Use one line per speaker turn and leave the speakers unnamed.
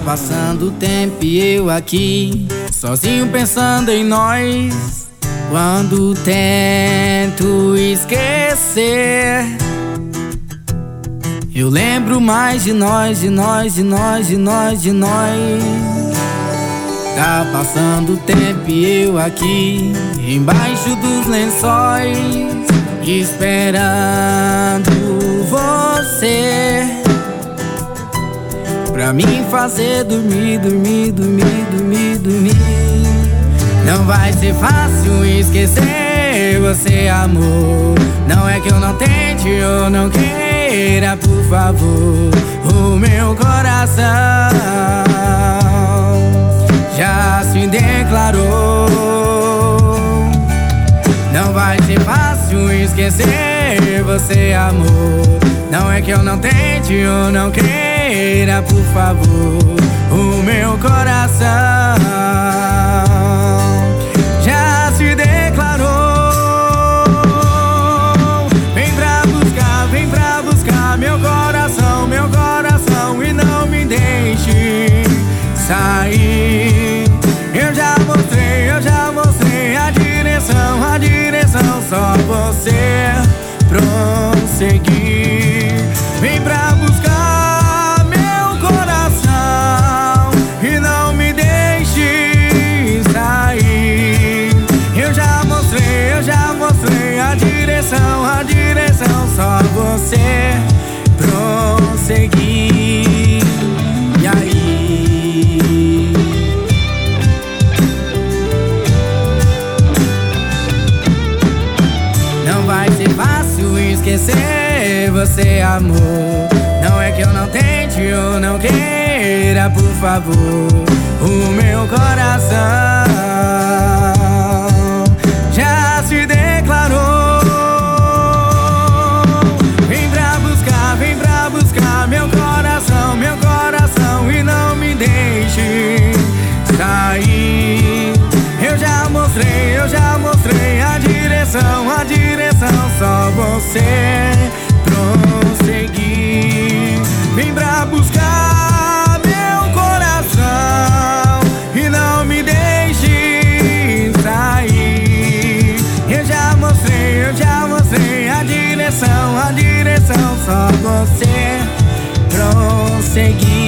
passando o tempo e eu aqui, sozinho pensando em nós. Quando tento esquecer, eu lembro mais de nós, de nós, de nós, de nós, de nós. Tá passando o tempo e eu aqui, embaixo dos lençóis, esperando você, pra mim fazer dormir, dormir, dormir, dormir, dormir. Não vai ser fácil esquecer você, amor. Não é que eu não tente ou não queira, por favor. O meu coração já se declarou. Não vai ser fácil esquecer você, amor. Não é que eu não tente ou não queira, por favor. O meu coração já se declarou. Vem pra buscar meu coração e não me deixe sair. Eu já mostrei a direção, só você prosseguir. Vem pra buscar meu coração e não me deixe sair. Eu já mostrei a direção, só você prosseguir. E aí? Não vai ser fácil esquecer você, amor. Não é que eu não tente ou não queira, por favor. O meu coração já se declarou. Vem pra buscar meu coração e não me deixe sair. Eu já mostrei a direção, só você prosseguir. Vem pra buscar meu coração e não me deixe sair. Eu já mostrei a direção, só você prosseguir.